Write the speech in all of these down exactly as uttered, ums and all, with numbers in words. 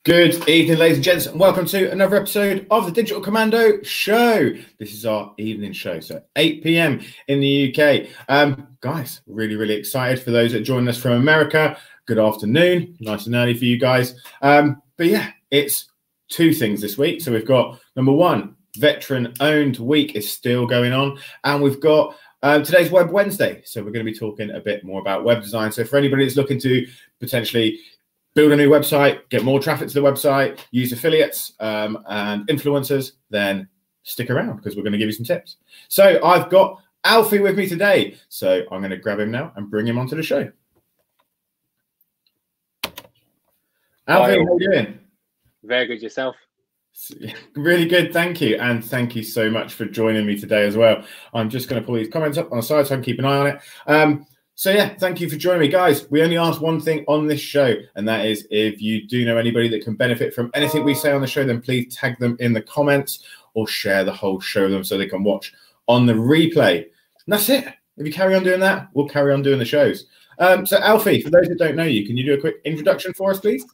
Good evening, ladies and gents, and welcome to another episode of the Digital Commando Show. This is our evening show, so eight p.m. in the U K. Um, guys, really, really excited for those that join us from America. Good afternoon, nice and early for you guys. Um, but yeah, it's two things this week. So we've got number one, Veteran-Owned Week is still going on, and we've got um, today's Web Wednesday. So we're going to be talking a bit more about web design. So for anybody that's looking to potentially build a new website, get more traffic to the website, use affiliates um, and influencers, then stick around because we're going to give you some tips. So I've got Alfie with me today. So I'm going to grab him now and bring him onto the show. Alfie, how are you doing? Very good, yourself? Really good, thank you. And thank you so much for joining me today as well. I'm just going to pull these comments up on the side so I can keep an eye on it. Um, So yeah, thank you for joining me, guys. We only ask one thing on this show, and that is if you do know anybody that can benefit from anything we say on the show, then please tag them in the comments or share the whole show with them so they can watch on the replay. And that's it. If you carry on doing that, we'll carry on doing the shows. Um, so Alfie, for those that don't know you, can you do a quick introduction for us, please?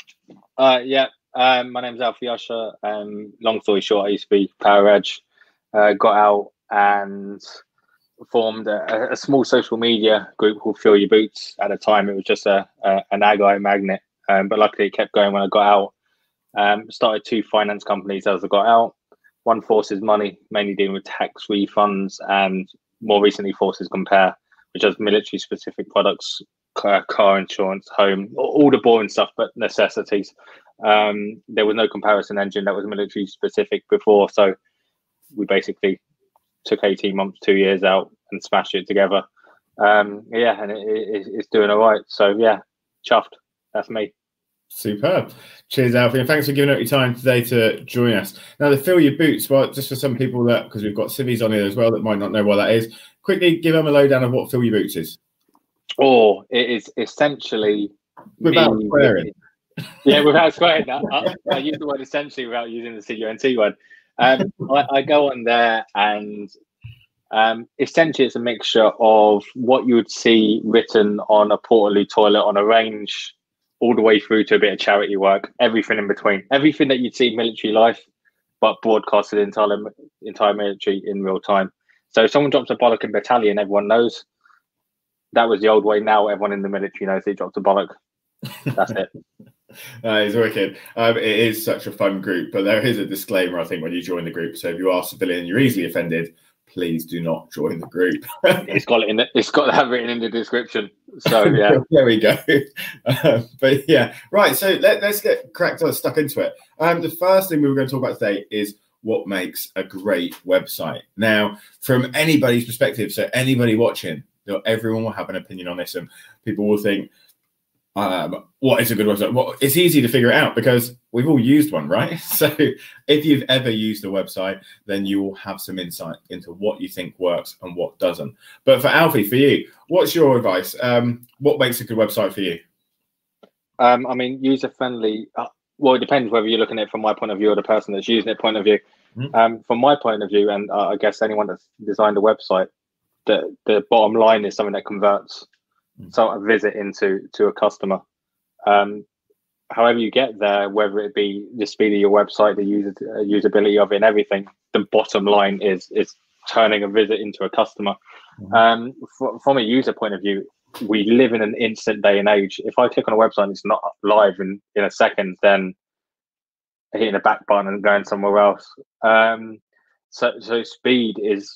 Uh, yeah, um, my name's Alfie Usher. Um, long story short, I used to be Power Edge, uh, got out and formed a, a small social media group called Fill Your Boots. At the time, it was just a, a an ag magnet, um, but luckily it kept going when I got out. Um, started two finance companies as I got out. One, Forces Money, mainly dealing with tax refunds, and more recently Forces Compare, which does military-specific products, car, car insurance, home, all the boring stuff, but necessities. Um, there was no comparison engine that was military-specific before, so we basically took eighteen months, two years out and smashed it together. Um, yeah, and it, it, it's doing all right. So yeah, chuffed. That's me. Superb. Cheers, Alfie. And thanks for giving up your time today to join us. Now, the Fill Your Boots, well, just for some people that, because we've got civvies on here as well that might not know what that is, quickly give them a lowdown of what Fill Your Boots is. Oh, it is essentially... Without me, swearing. Yeah, without swearing. I, I use the word essentially without using the C U N T word. Um, I, I go on there and um, essentially it's a mixture of what you would see written on a Portaloo toilet on a range all the way through to a bit of charity work, everything in between. Everything that you'd see in military life, but broadcasted entire, entire military in real time. So if someone drops a bollock in battalion, everyone knows. That was the old way. Now everyone in the military knows they dropped a bollock. That's it. That is wicked. Um, it is such a fun group, but there is a disclaimer, I think, when you join the group. So if you are civilian and you're easily offended, please do not join the group. It's got it in the, it's got that written in the description. So yeah, there we go. Uh, but yeah, right. So let, let's get cracked on, stuck into it. Um, the first thing we were going to talk about today is what makes a great website. Now, from anybody's perspective, so anybody watching, you know, everyone will have an opinion on this, and people will think, Um, what is a good website? Well, it's easy to figure it out because we've all used one, right? So if you've ever used a website, then you will have some insight into what you think works and what doesn't. But for Alfie, for you, what's your advice? Um, what makes a good website for you? Um, I mean, user-friendly. Uh, well, it depends whether you're looking at it from my point of view or the person that's using it point of view. Mm-hmm. Um, from my point of view, and uh, I guess anyone that's designed a website, the, the bottom line is something that converts. So a visit into to a customer. Um, however you get there, whether it be the speed of your website, the user uh, usability of it, and everything, the bottom line is is turning a visit into a customer. Mm-hmm. Um, f- from a user point of view, we live in an instant day and age. If I click on a website and it's not live in, in a second, then hitting a back button and going somewhere else. Um, so so speed is.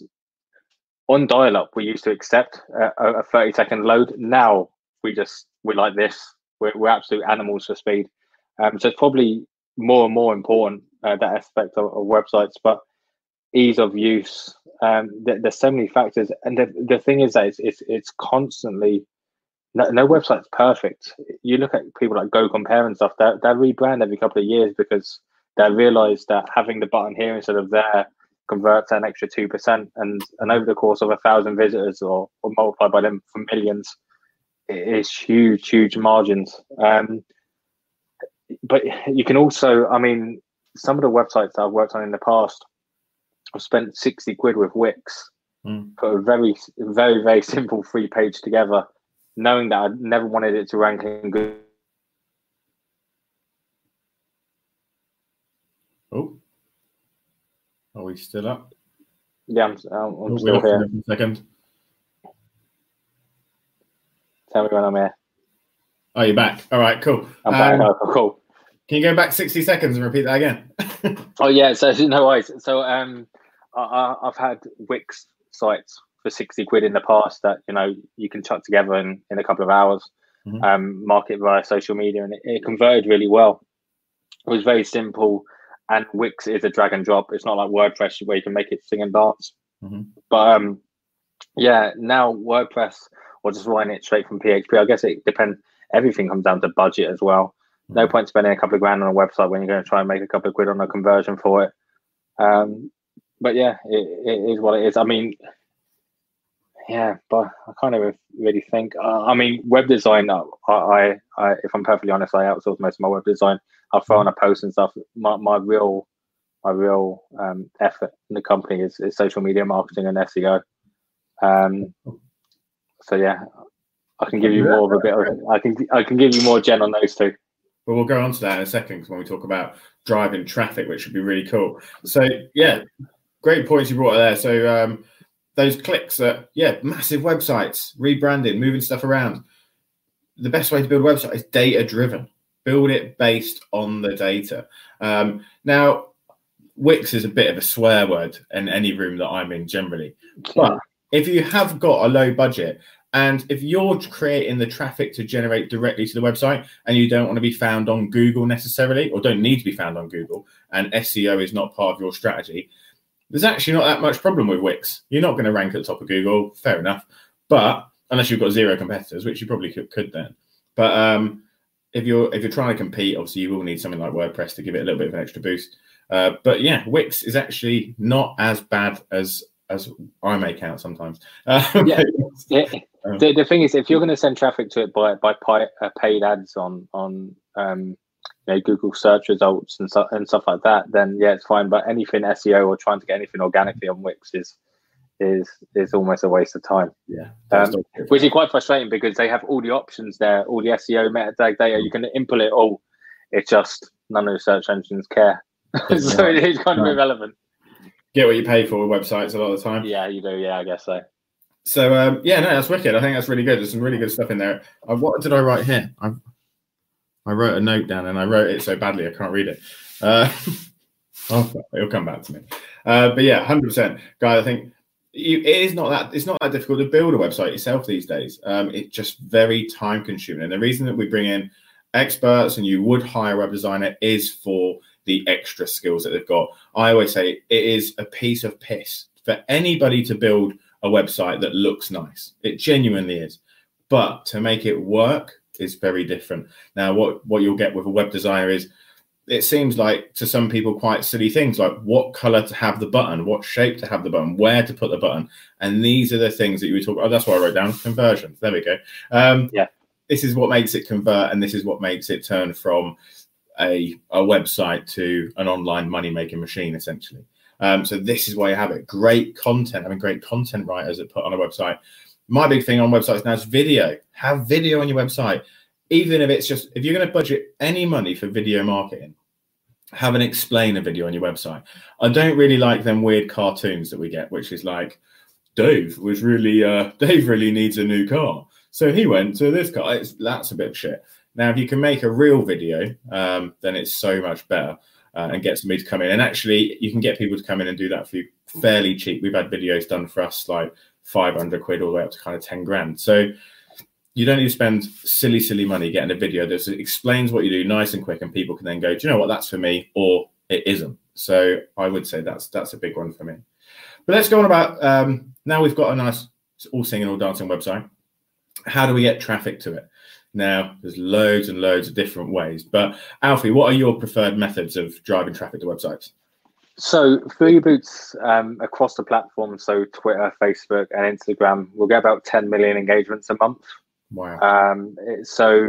On dial-up, we used to accept a, a thirty second load. Now we just, we're like this. We're, we're absolute animals for speed. Um, so it's probably more and more important, uh, that aspect of, of websites, but ease of use. Um, th- there's so many factors. And the, the thing is that it's, it's, it's constantly, no, no website's perfect. You look at people like Go Compare and stuff, they they rebrand every couple of years because they realize that having the button here instead of there converts an extra two percent, and and over the course of a thousand visitors or, or multiplied by them for millions, it is huge, huge margins. Um, but you can also, I mean, some of the websites that I've worked on in the past, I've spent sixty quid with Wix, mm. put a very, very, very simple free page together, knowing that I never wanted it to rank in good Are we still up? Yeah, I'm, I'm, I'm Oh, still here. For a second. Tell me when I'm here. Oh, you're back. All right, cool. I'm um, back. Oh, cool. Can you go back sixty seconds and repeat that again? Oh yeah, so no worries. So um, I, I've had Wix sites for sixty quid in the past that you know you can chuck together in, in a couple of hours, mm-hmm. um, market via social media, and it, it converted really well. It was very simple, and Wix is a drag and drop. It's not like WordPress where you can make it sing and dance. Mm-hmm. But um, yeah, now WordPress or just writing it straight from P H P. I guess it depends. Everything comes down to budget as well. No point spending a couple of grand on a website when you're going to try and make a couple of quid on a conversion for it. Um, but yeah, it, it is what it is. I mean, yeah, but I can't even really think. Uh, I mean, web design, I, I, I, if I'm perfectly honest, I outsource most of my web design. I'll throw on a post and stuff. My, my real, my real um, effort in the company is, is social media marketing and S E O. Um, so yeah, I can give you more of a bit of, I can, I can give you more gen on those two. But we'll go on to that in a second when we talk about driving traffic, which would be really cool. So, yeah, great points you brought there. So, um, those clicks that, yeah, massive websites, rebranding, moving stuff around. The best way to build a website is data-driven. Build it based on the data. Um, now, Wix is a bit of a swear word in any room that I'm in generally. But if you have got a low budget, and if you're creating the traffic to generate directly to the website and you don't want to be found on Google necessarily, or don't need to be found on Google, and S E O is not part of your strategy, there's actually not that much problem with Wix. You're not going to rank at the top of Google, fair enough. But unless you've got zero competitors, which you probably could, could then. But um, if you're if you're trying to compete, obviously you will need something like WordPress to give it a little bit of an extra boost. Uh, but yeah, Wix is actually not as bad as as I make out sometimes. Um, yeah. yeah. The, the thing is, if you're going to send traffic to it by by pay, uh, paid ads on on um, you know, Google search results and stuff and stuff like that, then yeah, it's fine. But anything S E O or trying to get anything organically on Wix is is is almost a waste of time. Yeah, um, which is quite frustrating because they have all the options there, all the S E O metadata data. You can input it all. It's just none of the search engines care, so it is kind of irrelevant. Get what you pay for with websites a lot of the time. Yeah, you do. Yeah, I guess so. So, um, yeah, no, that's wicked. I think that's really good. There's some really good stuff in there. Uh, what did I write here? I, I wrote a note down and I wrote it so badly I can't read it. Uh, oh, it'll come back to me. Uh, but yeah, one hundred percent. Guys, I think you, it is not that, it's not that difficult to build a website yourself these days. Um, it's just very time consuming. And the reason that we bring in experts and you would hire a web designer is for the extra skills that they've got. I always say it is a piece of piss for anybody to build a website that looks nice. It genuinely is. But to make it work is very different. Now, what, what you'll get with a web designer is it seems like to some people quite silly things like what color to have the button, what shape to have the button, where to put the button. And these are the things that you talk about. Oh, that's what I wrote down. Conversions. There we go. Um, yeah. This is what makes it convert. And this is what makes it turn from a, a website to an online money-making machine, essentially. Um, so this is why you have it. Great content, having great content writers that put on a website. My big thing on websites now is video. Have video on your website. Even if it's just, if you're going to budget any money for video marketing, have an explainer video on your website. I don't really like them weird cartoons that we get, which is like, Dave was really, uh, Dave really needs a new car. So he went to this car. It's, that's a bit of shit. Now, if you can make a real video, um, then it's so much better. Uh, and get somebody to come in. And actually, you can get people to come in and do that for you fairly cheap. We've had videos done for us like five hundred quid all the way up to kind of ten grand. So you don't need to spend silly, silly money getting a video that explains what you do nice and quick, and people can then go, do you know what, that's for me, or it isn't. So I would say that's that's a big one for me. But let's go on about, um, now we've got a nice all singing, all dancing website. How do we get traffic to it? Now, there's loads and loads of different ways. But Alfie, what are your preferred methods of driving traffic to websites? So Freeboots um, across the platform, so Twitter, Facebook, and Instagram, we'll get about ten million engagements a month. Wow. Um, so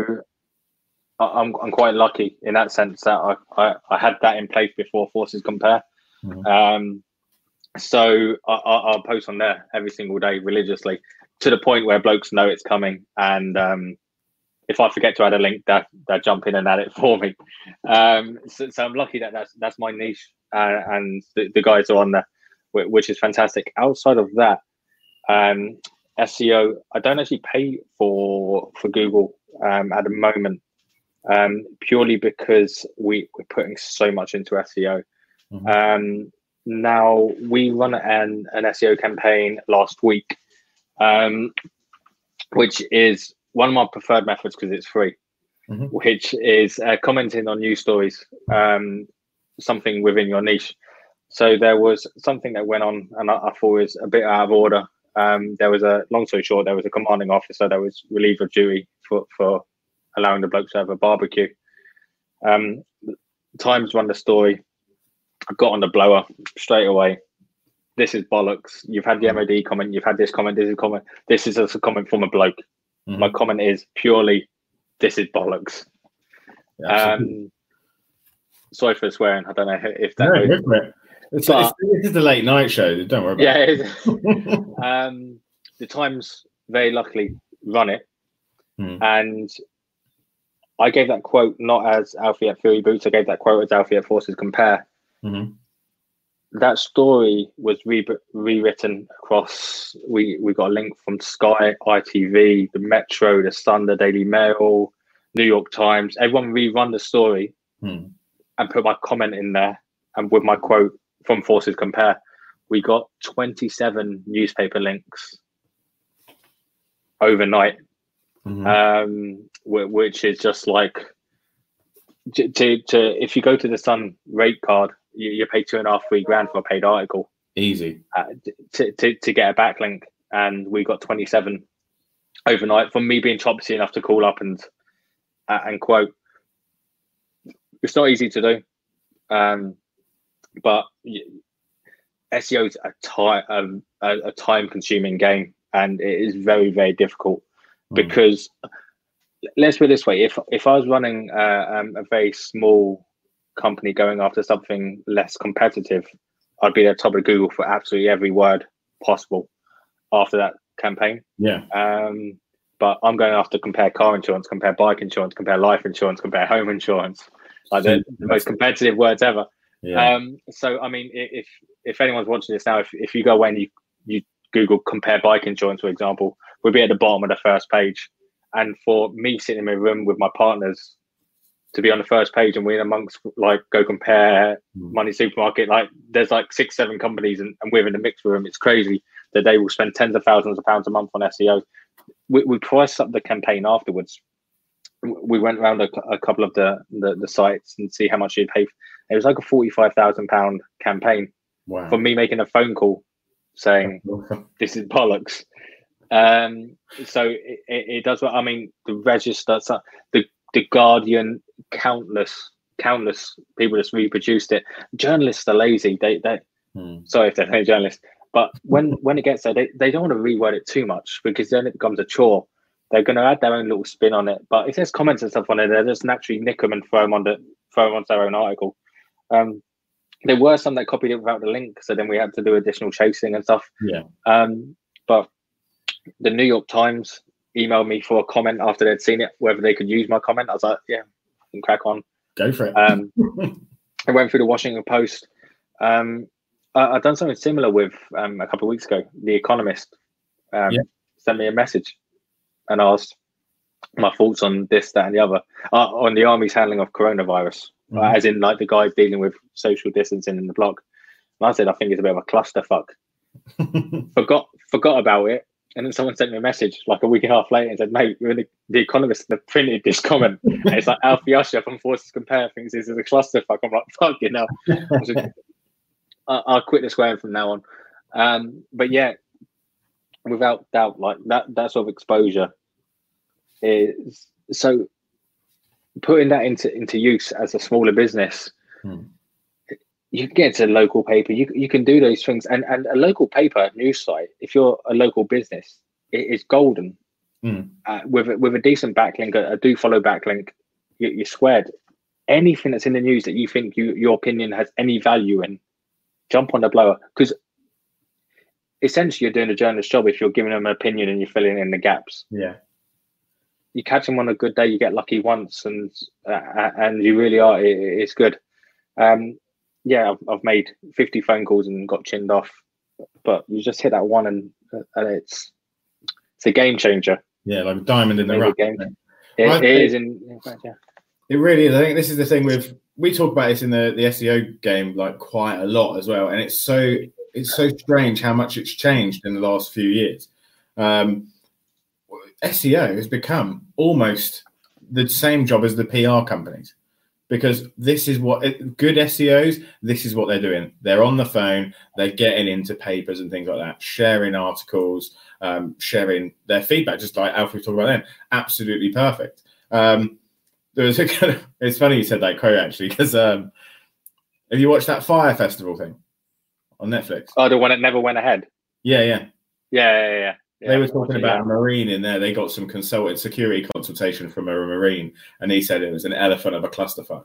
I'm I'm quite lucky in that sense that I, I, I had that in place before Forces Compare. Mm-hmm. Um, so I, I'll post on there every single day religiously to the point where blokes know it's coming. And um, if I forget to add a link, that that jump in and add it for me. Um, so, so I'm lucky that that's that's my niche uh, and the, the guys are on there, which is fantastic. Outside of that, um, S E O, I don't actually pay for for Google um, at the moment, um, purely because we, we're putting so much into S E O. Mm-hmm. Um, now, we run an, an S E O campaign last week, um, which is one of my preferred methods because it's free, mm-hmm. which is uh, commenting on news stories, um, something within your niche. So there was something that went on, and I, I thought it was a bit out of order. Um, there was a, long story short, there was a commanding officer that was relieved of duty for, for allowing the bloke to have a barbecue. Um, Times run the story. I got on the blower straight away. This is bollocks. You've had the M O D comment. You've had this comment. This is a comment. This is a comment from a bloke. Mm-hmm. My comment is purely, this is bollocks. Yeah, um, sorry for swearing. I don't know if that. No, goes, it's, but, it's, this is the late night show. Don't worry about yeah, it. Yeah. um, the Times very luckily run it. Hmm. And I gave that quote not as Alfie at Fury Boots. I gave that quote as Alfie at Forces Compare. Mm-hmm. That story was re- rewritten across. We, we got a link from Sky, I T V, the Metro, the Sun, the Daily Mail, New York Times. Everyone rerun the story hmm. and put my comment in there. And with my quote from Forces Compare, we got twenty-seven newspaper links overnight, mm-hmm. um, which is just like to, to, to if you go to the Sun rate card, you, you pay two and a half, three grand for a paid article. Easy uh, to, to to get a backlink, and we got twenty-seven overnight from me being chopsy enough to call up and uh, and quote. It's not easy to do. Um, But S E O is a time a, a time consuming game, and it is very very difficult mm. because let's put it this way: if if I was running uh, um, a very small company going after something less competitive, I'd be at the top of Google for absolutely every word possible after that campaign. Yeah. Um, but I'm going after compare car insurance, compare bike insurance, compare life insurance, compare home insurance, like the, the most competitive words ever. Yeah. Um, so, I mean, if if anyone's watching this now, if, if you go away and you, you Google compare bike insurance, for example, we'll be at the bottom of the first page. And for me sitting in a room with my partners to be on the first page and we're amongst, like, go compare mm. Money Supermarket, like, there's like six, seven companies and, and we're in the mix room. It's crazy that they will spend tens of thousands of pounds a month on S E O. We, we priced up the campaign afterwards. We went around a, a couple of the, the, the sites and see how much you'd pay. It was like a forty-five thousand pound campaign. Wow. For me making a phone call saying this is bollocks. Um, so it, it, it does what I mean. The Register, the the Guardian, countless countless people just reproduced it. Journalists are lazy. They they hmm. sorry if they're no journalists, but when when it gets there, they, they don't want to reword it too much because then it becomes a chore. They're going to add their own little spin on it. But if there's comments and stuff on it, they'll just naturally nick them and throw them on the throw them onto their own article. Um, there were some that copied it without the link, so then we had to do additional chasing and stuff. Yeah. Um, but the New York Times emailed me for a comment after they'd seen it, whether they could use my comment. I was like, yeah, I can crack on. Go for it. Um, I went through the Washington Post. Um, I, I've done something similar with um, a couple of weeks ago. The Economist um, yeah. sent me a message and asked my thoughts on this, that, and the other, uh, on the Army's handling of coronavirus. Mm-hmm. Uh, as in, like, the guys dealing with social distancing in the blog. And I said, I think it's a bit of a clusterfuck. forgot forgot about it. And then someone sent me a message like a week and a half later and said, mate, we're in the, the Economist have printed this comment. And it's like, Alfie Usher from Forces Compare thinks this is a clusterfuck. I'm like, fuck you know. I, I'll quit the swearing from now on. Um, but yeah, without doubt, like that, that sort of exposure is so. Putting that into into use as a smaller business, hmm. you can get to a local paper. You you can do those things, and and a local paper news site. If you're a local business, it is golden. Hmm. Uh, with a, with a decent backlink, a, a do follow backlink, you, you're squared. Anything that's in the news that you think you your opinion has any value in, jump on the blower, because essentially you're doing a journalist's job if you're giving them an opinion and you're filling in the gaps. Yeah. You catch them on a good day, you get lucky once, and uh, and you really are. It, it's good. Um, yeah, I've, I've made fifty phone calls and got chinned off, but you just hit that one and and it's it's a game changer. Yeah, like a diamond in the rough. Game. It, it is in, in fact, yeah. It really is. I think this is the thing with we talk about this in the, the S E O game like quite a lot as well, and it's so it's so strange how much it's changed in the last few years. Um, S E O has become almost the same job as the P R companies, because this is what good S E Os, this is what they're doing. They're on the phone, they're getting into papers and things like that, sharing articles, um, sharing their feedback, just like Alfie talked about then. Absolutely perfect. Um, there was a kind of, it's funny you said that quote actually, because um, have you watched that Fire Festival thing on Netflix? Oh, the one that never went ahead. Yeah, yeah. Yeah, yeah, yeah. Yeah, they were talking about a Marine in there. They got some consulted security consultation from a Marine, and he said it was an elephant of a clusterfuck.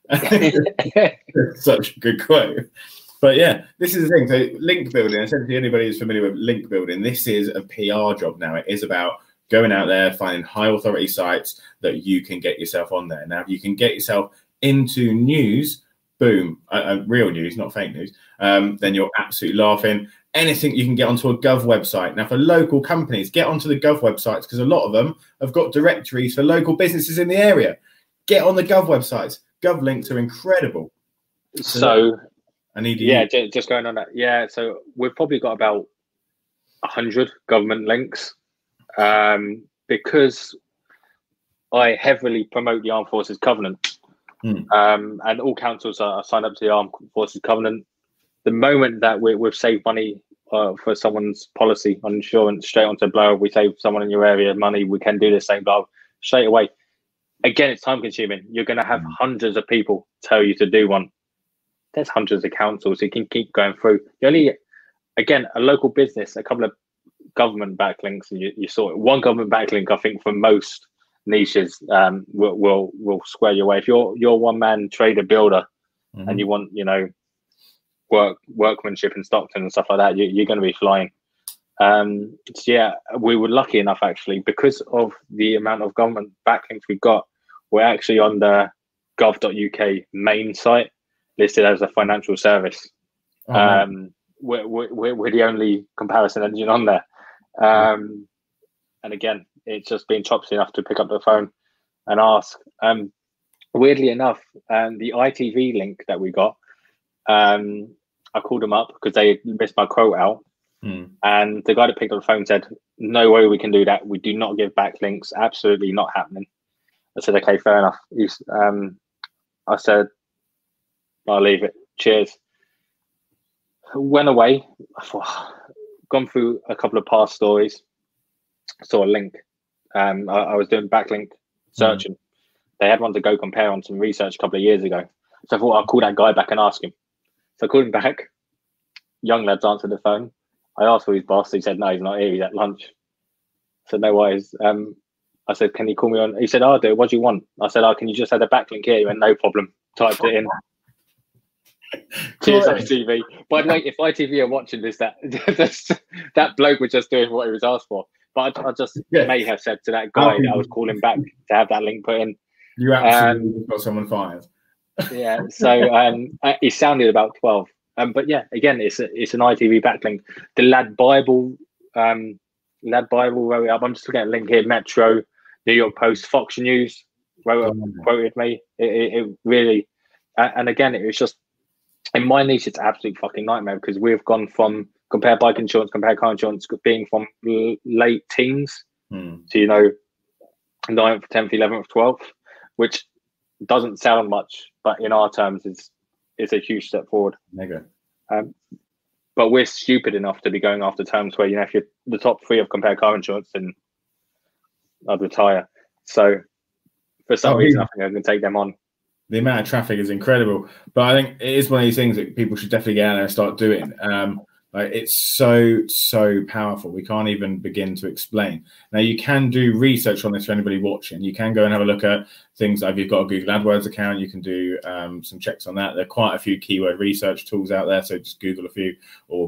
Such a good quote. But yeah, this is the thing. So link building, essentially anybody who's familiar with link building, this is a P R job now. It is about going out there, finding high authority sites that you can get yourself on there. Now, if you can get yourself into news, boom, uh, uh, real news, not fake news, um, then you're absolutely laughing. Anything you can get onto a Gov website. Now, for local companies, get onto the Gov websites, because a lot of them have got directories for local businesses in the area. Get on the Gov websites. Gov links are incredible. So, so I need to yeah, use. just going on that. Yeah, so we've probably got about a hundred government links, um, because I heavily promote the Armed Forces Covenant, hmm. um, and all councils are signed up to the Armed Forces Covenant. The moment that we, we've saved money uh, for someone's policy on insurance, straight onto Blower, we save someone in your area money, we can do the same, but straight away. Again, it's time consuming. You're going to have hundreds of people tell you to do one. There's hundreds of councils. You can keep going through. You only, again, a local business, a couple of government backlinks, and you, you saw it. One government backlink, I think, for most niches um, will, will will square your way. If you're you're one man trader builder, mm-hmm. and you want, you know, work workmanship in Stockton and stuff like that, you, you're going to be flying. Um, so yeah, we were lucky enough actually, because of the amount of government backlinks we got. We're actually on the gov dot U K main site, listed as a financial service. Oh, um, we're, we're, we're the only comparison engine on there. Um, and again, it's just been chopsy enough to pick up the phone and ask. Um, weirdly enough, um, the I T V link that we got, um, I called them up because they missed my quote out. Hmm. And the guy that picked up the phone said, no way we can do that. We do not give backlinks. Absolutely not happening. I said, okay, fair enough. He's, um, I said, I'll leave it. Cheers. Went away. I thought, gone through a couple of past stories. Saw a link. Um, I, I was doing backlink searching. Mm. They had one to go compare on some research a couple of years ago. So I thought I'll call that guy back and ask him. So I called him back. Young lads answered the phone. I asked for his boss. He said, no, he's not here. He's at lunch. I said, no worries. Um, I said, can you call me on? He said, I'll do it. What do you want? I said, oh, can you just add a backlink here? He went, no problem. Typed it in. Cheers, I T V. By the way, if I T V are watching this, that that bloke was just doing what he was asked for. But I, I just yeah. may have said to that guy that I was calling back to have that link put in. You absolutely um, got someone fired. Yeah, so um, he sounded about twelve. Um, but yeah, again, it's a, it's an I T V backlink. The Lad Bible, um, Lad Bible wrote it up. I'm just looking at a link here. Metro, New York Post, Fox News wrote up, oh, quoted me. It, it, it really, uh, and again, it was just, in my niche, it's absolute fucking nightmare, because we've gone from compare bike insurance, compare car insurance, being from late teens hmm. to, you know, ninth, tenth, eleventh, twelfth, which doesn't sound much, but in our terms, it's it's a huge step forward. Mega. Um, but we're stupid enough to be going after terms where, you know, if you're the top three of compare car insurance, then I'd retire. So for some oh, reason, I think I can take them on. The amount of traffic is incredible, but I think it is one of these things that people should definitely get out there and start doing. Um, like it's so, so powerful. We can't even begin to explain. Now, you can do research on this for anybody watching. You can go and have a look at things like, if you've got a Google AdWords account, you can do um, some checks on that. There are quite a few keyword research tools out there, so just Google a few or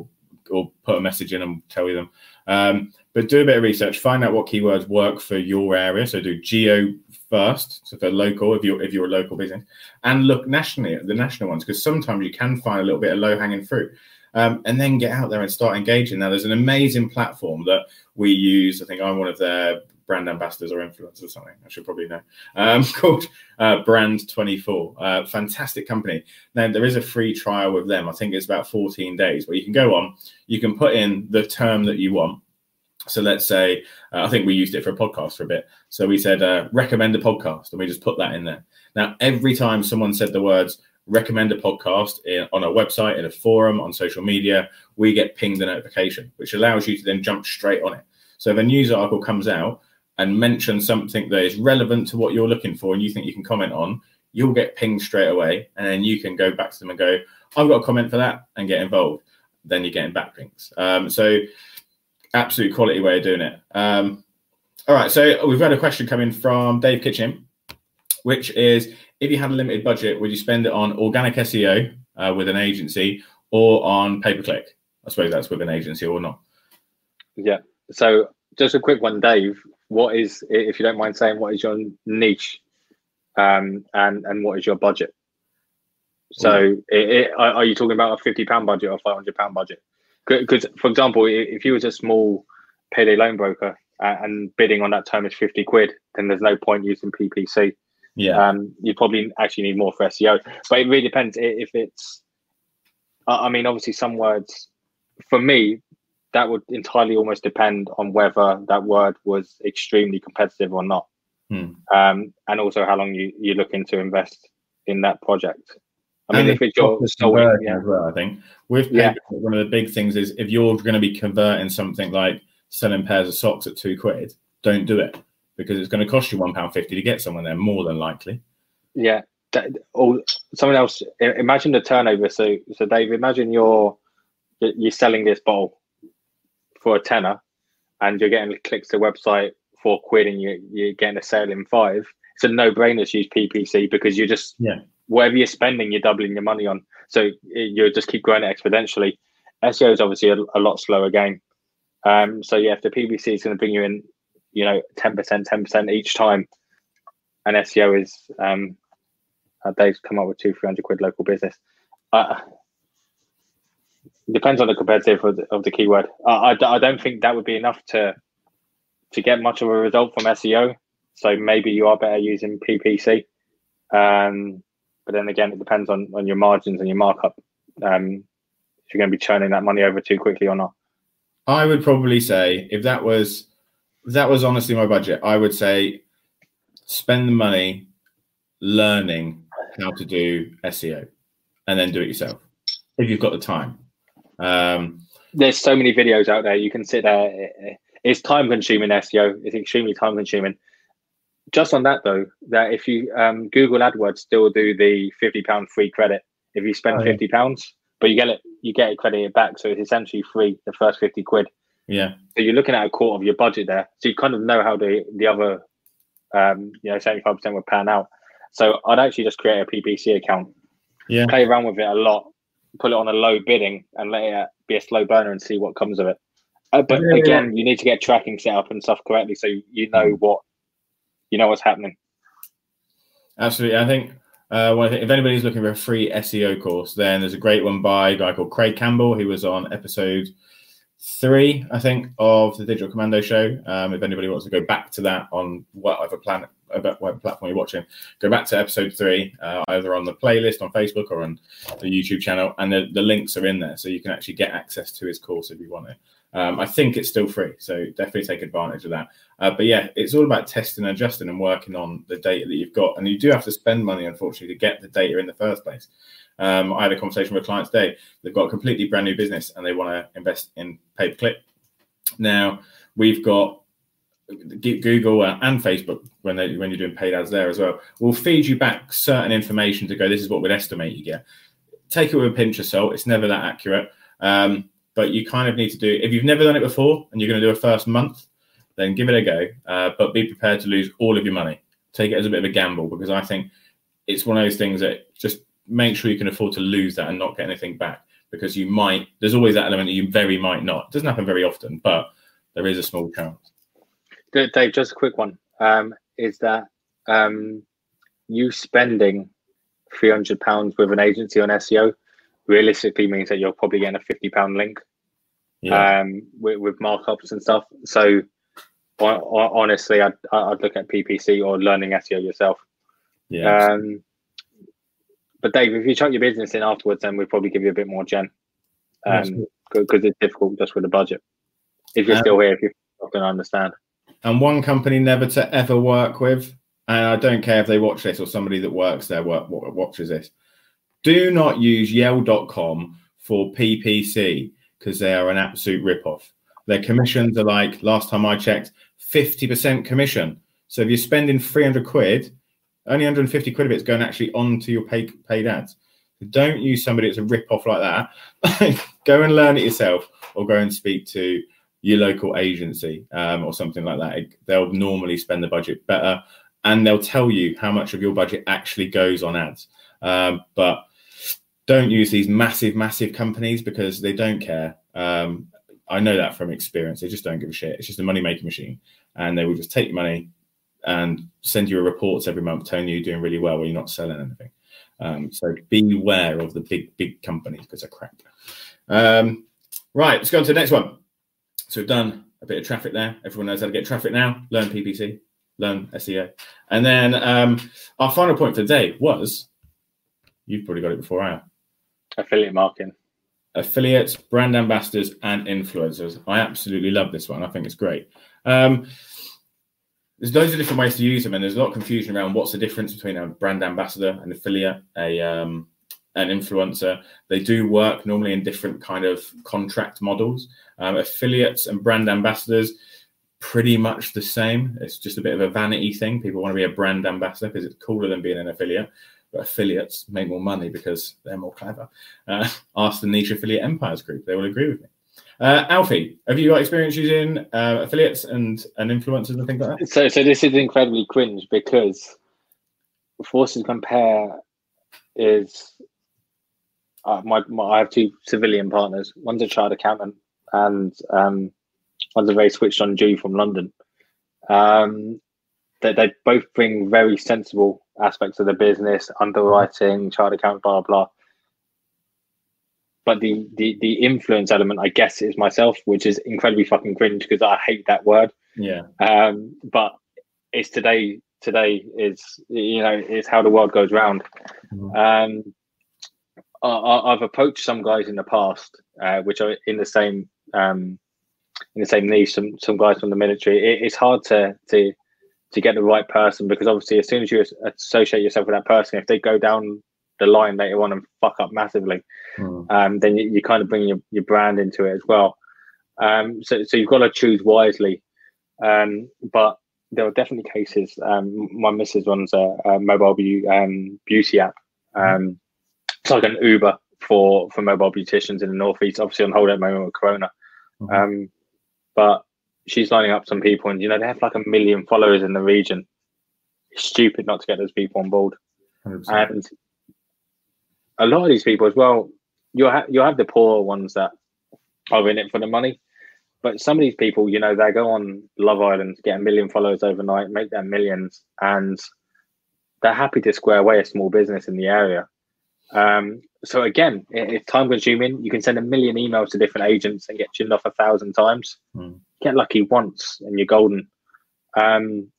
or put a message in and tell you them. Um, but do a bit of research, find out what keywords work for your area. So do geo first, so for local, if you're if you're a local business, and look nationally at the national ones, because sometimes you can find a little bit of low hanging fruit, um, and then get out there and start engaging. Now, there's an amazing platform that we use. I think I'm one of their brand ambassadors or influencers or something. I should probably know. Um, called uh, Brand twenty-four. Uh, fantastic company. Now there is a free trial with them. I think it's about fourteen days, where you can go on. You can put in the term that you want. So let's say, uh, I think we used it for a podcast for a bit. So we said, uh, recommend a podcast, and we just put that in there. Now, every time someone said the words recommend a podcast in, on a website, in a forum, on social media, we get pinged a notification, which allows you to then jump straight on it. So if a news article comes out and mentions something that is relevant to what you're looking for and you think you can comment on, you'll get pinged straight away. And then you can go back to them and go, I've got a comment for that, and get involved. Then you're getting backlinks. Um, so absolute quality way of doing it. Um, all right, so we've got a question coming from Dave Kitchen, which is, if you had a limited budget, would you spend it on organic S E O uh, with an agency or on pay-per-click? I suppose that's with an agency or not. Yeah. So just a quick one, Dave. What is, if you don't mind saying, what is your niche, um, and and what is your budget? So, it, it, are you talking about a fifty pound budget or five hundred pound budget? Because, for example, if you was a small payday loan broker and bidding on that term is fifty quid, then there's no point using P P C. Yeah. Um, you probably actually need more for S E O, but it really depends. If it's, I mean, obviously, some words, for me, that would entirely almost depend on whether that word was extremely competitive or not. Hmm. Um, and also how long you, you're looking to invest in that project. I mean, and if it's your story, yeah. as well, I think with yeah. one of the big things is, if you're going to be converting something like selling pairs of socks at two quid, don't do it, because it's going to cost you one pound fifty to get someone there, more than likely. Yeah. That, or someone else. Imagine the turnover. So, so Dave, imagine you're you're selling this bottle for a tenner, and you're getting clicks to the website for quid, and you you're getting a sale in five. It's a no-brainer to use P P C, because you're just yeah. whatever you're spending, you're doubling your money on. So you'll just keep growing it exponentially. S E O is obviously a, a lot slower game. Um, so yeah, if the P P C is going to bring you in, you know, ten percent, ten percent each time, and S E O is, um, uh, Dave's come up with two, three hundred quid local business. Uh, depends on the competitive of the, of the keyword. Uh, I, I don't think that would be enough to to get much of a result from S E O. So maybe you are better using P P C. Um, But then again, it depends on, on your margins and your markup. Um, if you're going to be churning that money over too quickly or not. I would probably say, if that was if that was honestly my budget, I would say spend the money learning how to do S E O, and then do it yourself if you've got the time. Um, There's so many videos out there. You can sit there. It's time consuming, S E O. It's extremely time consuming. Just on that though, that if you um, Google AdWords still do the fifty pound free credit if you spend oh, yeah. fifty pounds, but you get it, you get it credited back, so it's essentially free the first fifty quid. Yeah. So you're looking at a quarter of your budget there, so you kind of know how the the other, um, you know, seventy five percent would pan out. So I'd actually just create a P P C account, yeah, play around with it a lot, put it on a low bidding, and let it be a slow burner and see what comes of it. Uh, but yeah, again, yeah. you need to get tracking set up and stuff correctly, so you know what. You know what's happening. Absolutely. I think uh, well, I think if anybody's looking for a free S E O course, then there's a great one by a guy called Craig Campbell. He was on episode three, I think, of the Digital Commando show. Um, if anybody wants to go back to that on whatever planet, whatever platform you're watching, go back to episode three, uh, either on the playlist on Facebook or on the YouTube channel, and the, the links are in there, so you can actually get access to his course if you want it. Um, I think it's still free, so definitely take advantage of that. Uh, but yeah, it's all about testing and adjusting and working on the data that you've got. And you do have to spend money, unfortunately, to get the data in the first place. Um, I had a conversation with a client today. They've got a completely brand new business and they want to invest in pay-per-click. Now, we've got Google and Facebook, when, they, when you're doing paid ads there as well, will feed you back certain information to go, this is what we'd estimate you get. Take it with a pinch of salt. It's never that accurate. Um, But you kind of need to do, if you've never done it before and you're going to do a first month, then give it a go. Uh, but be prepared to lose all of your money. Take it as a bit of a gamble, because I think it's one of those things that just make sure you can afford to lose that and not get anything back. because you might, there's always that element that you very might not. It doesn't happen very often, but there is a small chance. Dave, just a quick one. Um, is that um, you spending three hundred pounds with an agency on S E O realistically means that you're probably getting a fifty pound link yeah. um, with, with markups and stuff. So honestly, I'd, I'd look at P P C or learning S E O yourself. Yeah. Um, but Dave, if you chuck your business in afterwards, then we'd probably give you a bit more gen, because um, it's difficult just with the budget. If you're um, still here, if you're not going to understand. And one company never to ever work with, and I don't care if they watch this or somebody that works there work, watches this, do not use Yell dot com for P P C, because they are an absolute rip-off. Their commissions are like, last time I checked, fifty percent commission. So if you're spending three hundred quid, only one hundred fifty quid of it's going actually onto your paid, paid ads. So don't use somebody that's a rip-off like that. Go and learn it yourself, or go and speak to your local agency um, or something like that. It, they'll normally spend the budget better, and they'll tell you how much of your budget actually goes on ads. Um, but don't use these massive, massive companies, because they don't care. Um, I know that from experience. They just don't give a shit. It's just a money-making machine, and they will just take your money and send you a reports every month telling you you're doing really well when you're not selling anything. Um, so beware of the big, big companies, because they're crap. Um, right, let's go on to the next one. So we've done a bit of traffic there. Everyone knows how to get traffic now. Learn P P C, learn S E O. And then um, our final point for the day was, you've probably got it before I have. Affiliate marketing. Affiliates, brand ambassadors, and influencers. I absolutely love this one. I think it's great. Um, there's loads of different ways to use them, and there's a lot of confusion around what's the difference between a brand ambassador, an affiliate, a um, an influencer. They do work normally in different kind of contract models. Um, affiliates and brand ambassadors, pretty much the same. It's just a bit of a vanity thing. People want to be a brand ambassador because it's cooler than being an affiliate. But affiliates make more money because they're more clever. Uh, ask the Niche Affiliate Empires group. They will agree with me. Uh, Alfie, have you got experience using uh, affiliates and, and influencers and things like that? So, so this is incredibly cringe, because Forces Compare is uh, my, my. I have two civilian partners. One's a chartered accountant, and um, one's a very switched on Jew from London. Um, they, they both bring very sensible aspects of the business, underwriting, chartered account, blah blah. But the, the the influence element, I guess, is myself, which is incredibly fucking cringe, because I hate that word. Yeah. Um, but it's today. Today is, you know, is how the world goes round. Mm-hmm. Um, I, I've approached some guys in the past, uh, which are in the same um, in the same niche. Some some guys from the military. It, it's hard to to to get the right person, because obviously, as soon as you associate yourself with that person, if they go down the line later on and fuck up massively, mm. um, then you, you kind of bring your, your brand into it as well. Um, so, so you've got to choose wisely. Um, but there are definitely cases. Um, my missus runs a, a mobile be- um, beauty app. Um, it's like an Uber for, for mobile beauticians in the Northeast, obviously on hold at the moment with Corona. Mm-hmm. Um, but she's lining up some people, and, you know, they have like a million followers in the region. It's stupid not to get those people on board. one hundred percent. And a lot of these people as well, you'll, ha- you'll have the poor ones that are in it for the money. But some of these people, you know, they go on Love Island, get a million followers overnight, make their millions, and they're happy to square away a small business in the area. Um, so again, it's time consuming. You can send a million emails to different agents and get chinned off a thousand times. Mm. Get lucky once and you're golden. Um,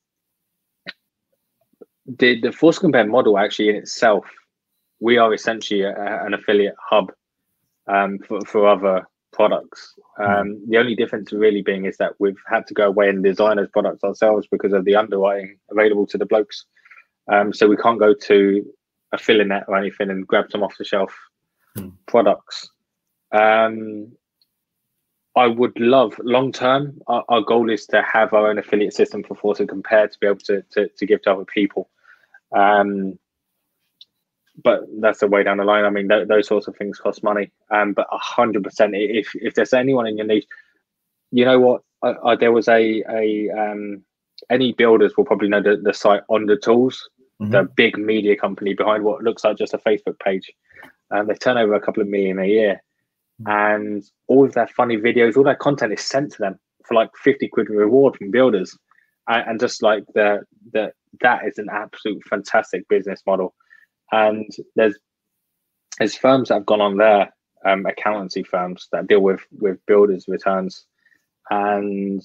the, the Force Compare model actually in itself, we are essentially a, an affiliate hub um, for, for other products. Um, mm. The only difference really being is that we've had to go away and design those products ourselves because of the underwriting available to the blokes. Um, so we can't go to a Affiliate or anything and grab some off the shelf mm. products. Um, I would love long term. Our, our goal is to have our own affiliate system for Force Compare to be able to, to to give to other people. Um, but that's the way down the line. I mean, th- those sorts of things cost money. Um, but a hundred percent, if if there's anyone in your niche, you know what? I, I, there was a a um, any builders will probably know the, the site On The Tools. Mm-hmm. The big media company behind what looks like just a Facebook page. And um, they turn over a couple of million a year. and all of their funny videos, all their content is sent to them for like fifty quid reward from builders. And, and just like the, the, that is an absolute fantastic business model. And there's, there's firms that have gone on there, um, accountancy firms that deal with, with builders returns. And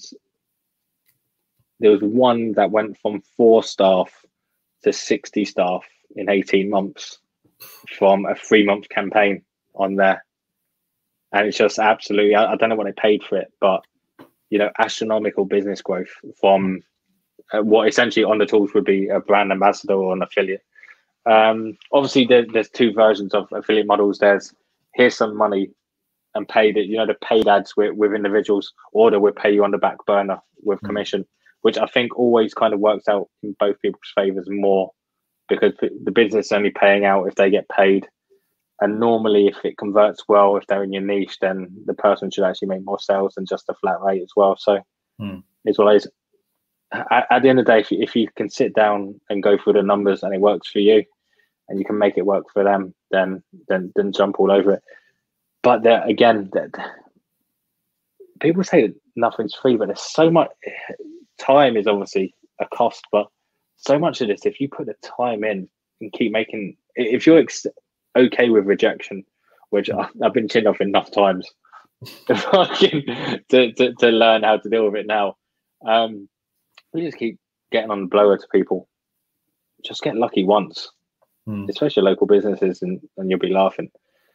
there was one that went from four staff to sixty staff in eighteen months from a three month campaign on there. And it's just absolutely, I, I don't know what they paid for it, but, you know, astronomical business growth from uh, what essentially on the tools would be a brand ambassador or an affiliate. Um, obviously, there, there's two versions of affiliate models. There's here's some money and paid it, you know, the paid ads with, with individuals, or they would pay you on the back burner with commission, which I think always kind of works out in both people's favors more, because the business is only paying out if they get paid. And normally, if it converts well, if they're in your niche, then the person should actually make more sales than just a flat rate as well. So hmm. it's always, at, at the end of the day, if you, if you can sit down and go through the numbers and it works for you and you can make it work for them, then then then jump all over it. But there, again, that people say that nothing's free, but there's so much. Time is obviously a cost, but so much of this, if you put the time in and keep making, if you're ex- okay with rejection, which I, I've been chinned off enough times to, to, to learn how to deal with it now. Um, we just keep getting on the blower to people. Just get lucky once, hmm. especially local businesses, and, and you'll be laughing.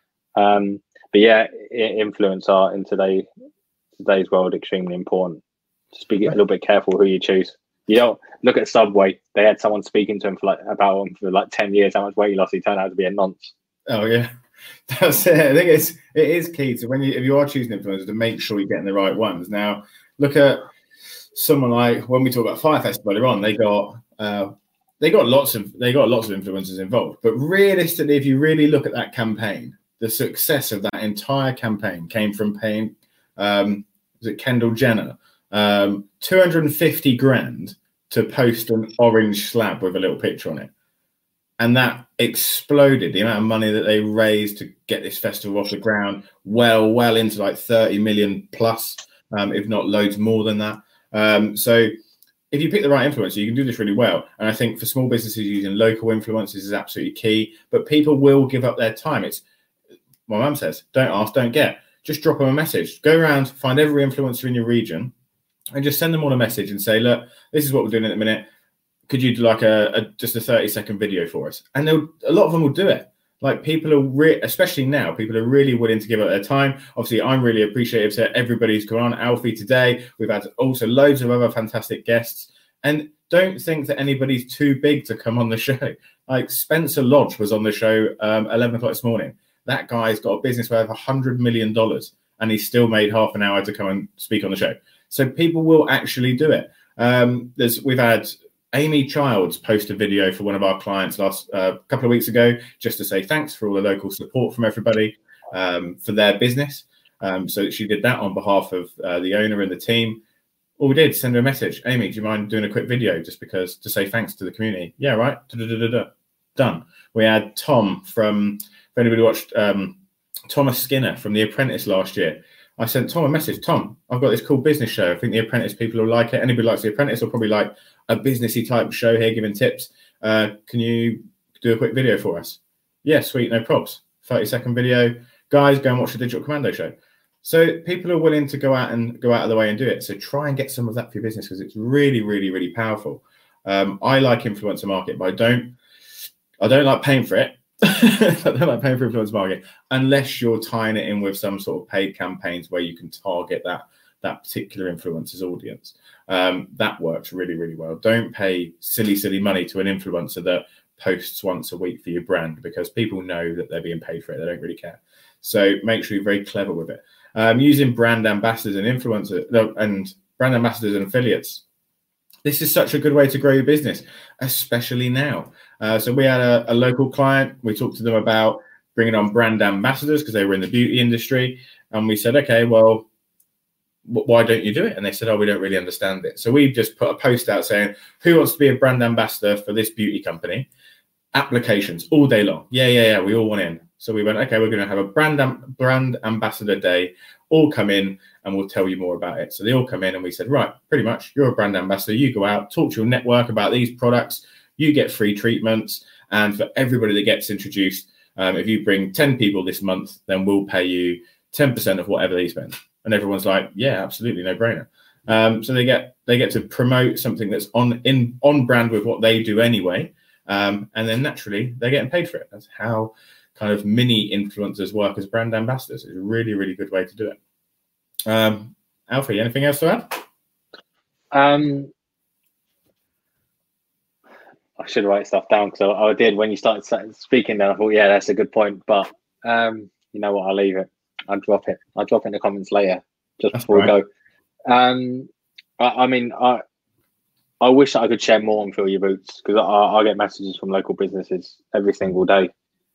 Um, but yeah, influence are in today today's world extremely important. Just be a little bit careful who you choose. You don't look at Subway. They had someone speaking to him for like about him for like ten years. How much weight he lost? He turned out to be a nonce. Oh yeah, that's it. I think it's it is key to when you if you are choosing influencers to make sure you're getting the right ones. Now look at someone like when we talk about Fire Festival earlier on. They got uh, they got lots of they got lots of influencers involved. But realistically, if you really look at that campaign, the success of that entire campaign came from paying um, was it Kendall Jenner um, two hundred fifty grand to post an orange slab with a little picture on it. And that exploded the amount of money that they raised to get this festival off the ground, well, well into like thirty million plus, um, if not loads more than that. Um, so if you pick the right influencer, you can do this really well. And I think for small businesses, using local influencers is absolutely key. But people will give up their time. It's my mum says, don't ask, don't get. Just drop them a message. Go around, find every influencer in your region, and just send them all a message and say, look, this is what we're doing at the minute. Could you do like a, a just a thirty second video for us? And they'll, a lot of them will do it. Like people are, re- especially now, people are really willing to give up their time. Obviously, I'm really appreciative to everybody who's come on. Alfie today. We've had also loads of other fantastic guests. And don't think that anybody's too big to come on the show. Like Spencer Lodge was on the show um, eleven o'clock this morning. That guy's got a business worth one hundred million dollars and he's still made half an hour to come and speak on the show. So people will actually do it. Um, there's We've had Amy Childs post a video for one of our clients last uh, couple of weeks ago, just to say thanks for all the local support from everybody um, for their business. Um, so she did that on behalf of uh, the owner and the team. All we did, send her a message. Amy, do you mind doing a quick video just because to say thanks to the community? Yeah, right. Da-da-da-da-da. Done. We had Tom from, if anybody watched um, Thomas Skinner from The Apprentice last year. I sent Tom a message. Tom, I've got this cool business show. I think The Apprentice people will like it. Anybody likes The Apprentice will probably like a businessy type show here, giving tips. Uh, can you do a quick video for us? Yeah, sweet, no props. thirty second video. Guys, go and watch the Digital Commando show. So people are willing to go out and go out of the way and do it. So try and get some of that for your business because it's really, really, really powerful. Um, I like influencer marketing, but I don't, I don't like paying for it. I don't like paying for influencer marketing unless you're tying it in with some sort of paid campaigns where you can target that that particular influencer's audience. Um, that works really, really well. Don't pay silly, silly money to an influencer that posts once a week for your brand because people know that they're being paid for it. They don't really care. So make sure you're very clever with it. Um, using brand ambassadors and influencers no, and brand ambassadors and affiliates. This is such a good way to grow your business, especially now. Uh, so we had a, a local client. We talked to them about bringing on brand ambassadors because they were in the beauty industry. And we said, okay, well, w- why don't you do it? And they said, oh, we don't really understand it. So we just put a post out saying, who wants to be a brand ambassador for this beauty company? Applications all day long. Yeah, yeah, yeah. We all want in. So we went, okay, we're going to have a brand am- brand ambassador day. All come in and we'll tell you more about it. So they all come in and we said, right, pretty much, you're a brand ambassador. You go out, talk to your network about these products. You get free treatments. And for everybody that gets introduced, um, if you bring ten people this month, then we'll pay you ten percent of whatever they spend. And everyone's like, yeah, absolutely, no brainer. Um, so they get they get to promote something that's on in on brand with what they do anyway. Um, and then naturally, they're getting paid for it. That's how kind of mini influencers work as brand ambassadors. It's a really, really good way to do it. Um, Alfie, anything else to add? Um, I should write stuff down because I, I did when you started speaking. Then I thought, yeah, that's a good point. But um, you know what? I'll leave it. I'll drop it. I'll drop it in the comments later, just that's before right. we go. Um, I, I mean, I I wish I could share more on Fill Your Boots because I, I get messages from local businesses every single day.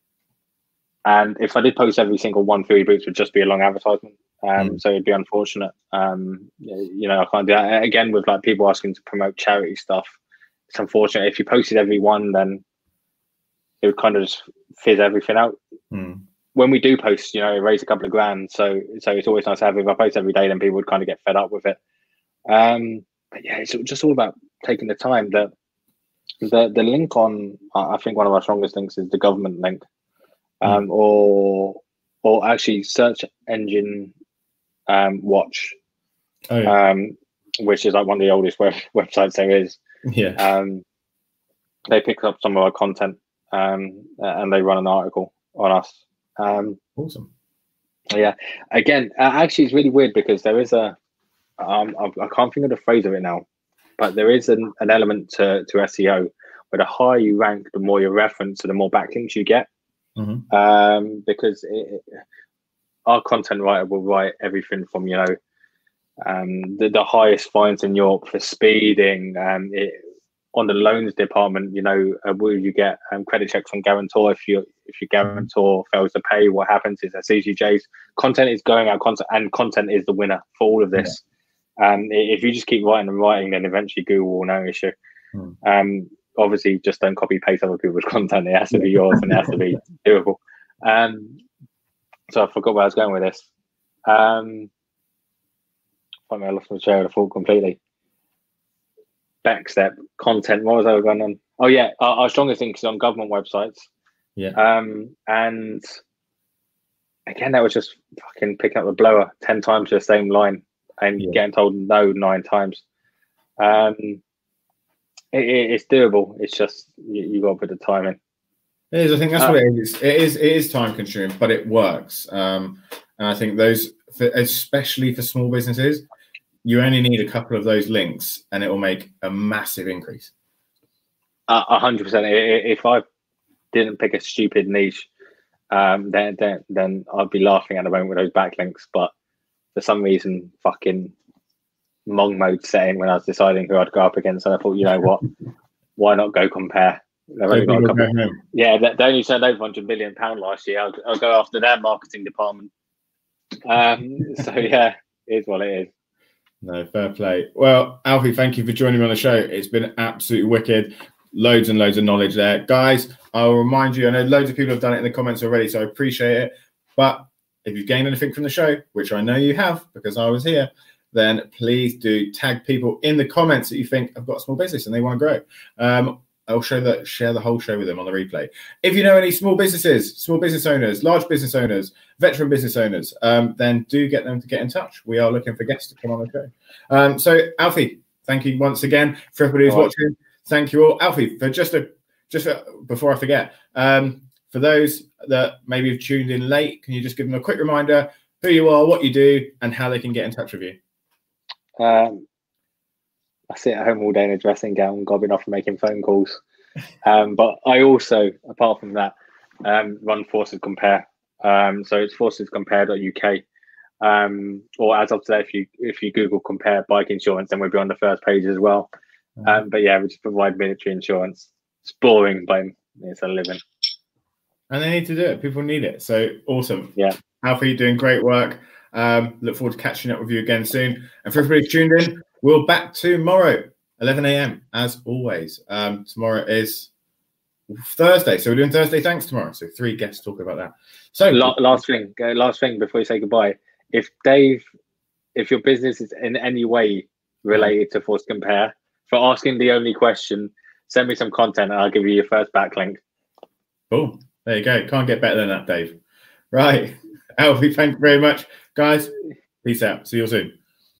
And if I did post every single one, Fill Your Boots would just be a long advertisement. Um, mm. So it'd be unfortunate. Um, you know, I can't do that. Again, with like people asking to promote charity stuff, it's unfortunate. If you posted every one, then it would kind of just fizz everything out. Mm. When we do post, you know, it raised a couple of grand. So so it's always nice to have. If I post every day, then people would kind of get fed up with it. Um, but yeah, it's just all about taking the time. The, the, the link on, I think one of our strongest links is the government link. Um, or or actually search engine um, watch, oh, yeah. um, which is like one of the oldest web, websites there is. Yeah. Um, they pick up some of our content um, and they run an article on us. Um, awesome. Yeah. Again, uh, actually, it's really weird because there is a, um, I, I can't think of the phrase of it now, but there is an, an element to, to S E O where the higher you rank, the more you reference, so the more backlinks you get. Mm-hmm. Um, because it, our content writer will write everything from, you know, um, the, the highest fines in Europe for speeding. Um, it, on the loans department, you know, uh, will you get um, credit checks on guarantor if you if your guarantor mm-hmm. fails to pay? What happens is that C G Js content is going out, content and content is the winner for all of this. Yeah. Um, if you just keep writing and writing, then eventually Google will notice you. Mm. Um, Obviously, just don't copy paste other people's content. It has to be yours and it has to be doable. Um, so I forgot where I was going with this. Um, I lost my train of thought completely. Backstep content. What was I going on? Oh yeah, our, our strongest link is on government websites. Yeah. Um, and again, that was just fucking picking up the blower ten times to the same line and yeah. getting told no nine times. Um. It, it's doable. It's just you, you got to put the time in. It is. I think that's uh, what it is. It is. It is time consuming, but it works. Um, and I think those, for, especially for small businesses, you only need a couple of those links, and it will make a massive increase. A hundred percent. If I didn't pick a stupid niche, um, then then then I'd be laughing at the moment with those backlinks. But for some reason, fucking Mong mode setting when I was deciding who I'd go up against, and I thought, you know what, why not go compare? They've only got a couple. Yeah, they, they only turned over one hundred million pound last year. I'll, I'll go after their marketing department. Um, so yeah, it is what it is. No, fair play. Well, Alfie, thank you for joining me on the show. It's been absolutely wicked. Loads and loads of knowledge there, guys. I'll remind you. I know loads of people have done it in the comments already, so I appreciate it. But if you've gained anything from the show, which I know you have because I was here, then please do tag people in the comments that you think have got a small business and they want to grow. Um, I'll show that, share the whole show with them on the replay. If you know any small businesses, small business owners, large business owners, veteran business owners, um, then do get them to get in touch. We are looking for guests to come on the show. Um, so, Alfie, thank you once again for everybody who's all watching. Right. Thank you all. Alfie, for just a, just a, before I forget, um, for those that maybe have tuned in late, can you just give them a quick reminder who you are, what you do, and how they can get in touch with you? Um, I sit at home all day in a dressing gown, gobbing off and making phone calls. Um, but I also, apart from that, um, run Forces Compare. Um, so it's forces compare dot U K. Um, or as of today, if you if you Google compare bike insurance, then we'll be on the first page as well. Mm-hmm. Um, but yeah, we just provide military insurance. It's boring, but it's a living. And they need to do it. People need it. So awesome. Yeah. Alfie, you're doing great work. Um, look forward to catching up with you again soon. And for everybody tuned in, we'll back tomorrow, eleven a.m. as always. Um, tomorrow is Thursday. So we're doing Thursday Thanks tomorrow. So three guests talk about that. So La- last thing, uh, last thing before you say goodbye. If Dave, if your business is in any way related to Force Compare, for asking the only question, send me some content and I'll give you your first backlink. Cool. There you go. Can't get better than that, Dave. Right. Alfie, thank you very much. Guys, peace out. See you soon.